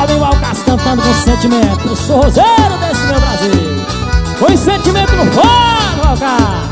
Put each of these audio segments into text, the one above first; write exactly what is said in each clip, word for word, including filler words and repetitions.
Valmir Valcas cantando com sentimento. Eu sou roseiro desse meu Brasil. Põe sentimento no fogo, Valcas.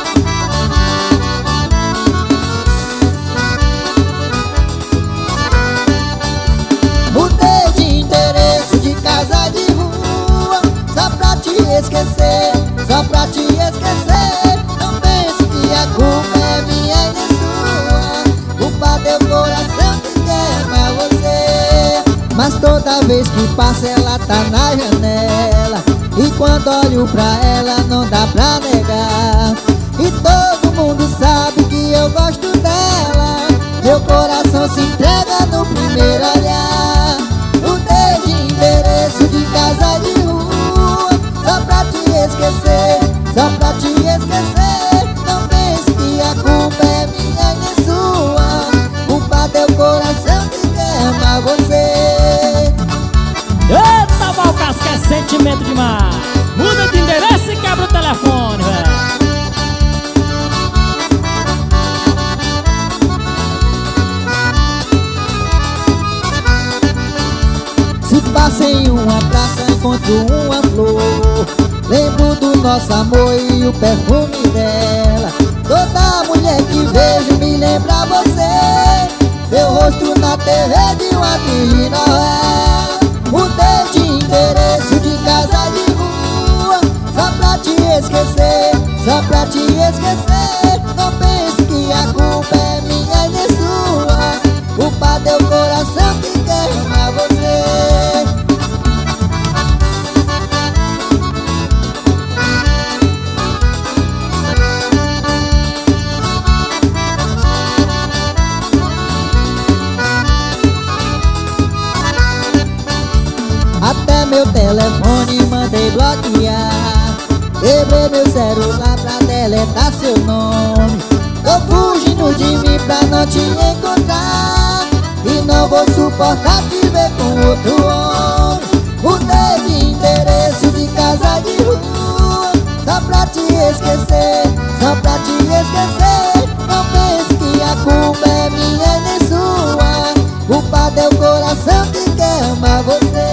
Mudei de endereço, de casa, de rua, só pra te esquecer, só pra te esquecer. Não pense que a culpa é minha e nem sua. Culpa teu coração que queima você. Mas toda vez que passa ela tá na janela, e quando olho pra ela não dá pra negar. E todo mundo sabe que eu gosto dela. Meu coração se entrega no primeiro olhar. Mudei de endereço, de casa, de rua, só pra te esquecer, só pra te esquecer. Não pense que a culpa é minha e nem sua. Culpa teu coração que queima você. Eita, Valcas, que é sentimento demais. Muda de endereço e quebra o telefone, velho. Se passa em uma praça, encontro uma flor, lembro do nosso amor e o perfume dela. Toda mulher que vejo me lembra você, seu rosto na T V de uma atriz de novela. Mudei de endereço, de casa, de rua, só pra te esquecer, só pra te esquecer. Não pense que a culpa é minha e nem sua. Culpa teu coração que queima você. Até meu telefone mandei bloquear, quebrei meu celular pra deletar seu nome. Tô fugindo de mim pra não te encontrar, e não vou suportar te ver com outro homem. Mudei de endereço, de casa, de rua, só pra te esquecer, só pra te esquecer. Não pense que a culpa é minha e nem sua. Culpa teu coração que queima você.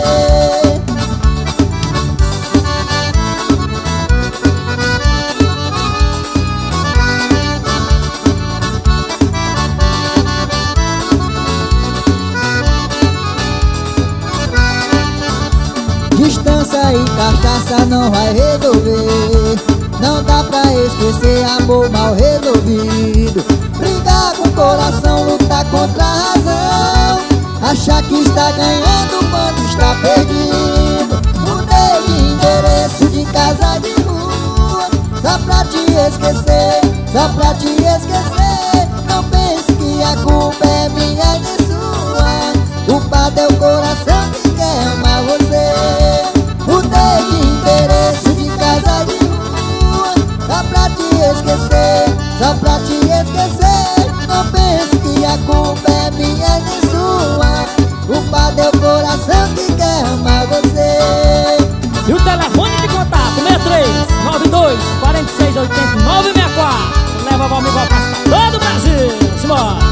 Distância e cachaça não vai resolver. Não dá pra esquecer amor mal resolvido. Brigar com o coração, lutar contra a razão, achar que está ganhando quando está perdido. Mudei de endereço, de casa, de rua, só pra te esquecer, só pra te esquecer. Não pense que a culpa é minha e nem sua. Culpa teu coração que queima você. Mudei de endereço, de casa, de rua, só pra te esquecer, só pra te esquecer. Não pense que a culpa é minha e nem sua. Culpa teu coração que queima você. E o telefone de contato seis três nove dois, quatro seis oito nove seis quatro. Leva Valmir Valcas pra todo o Brasil. Simbora.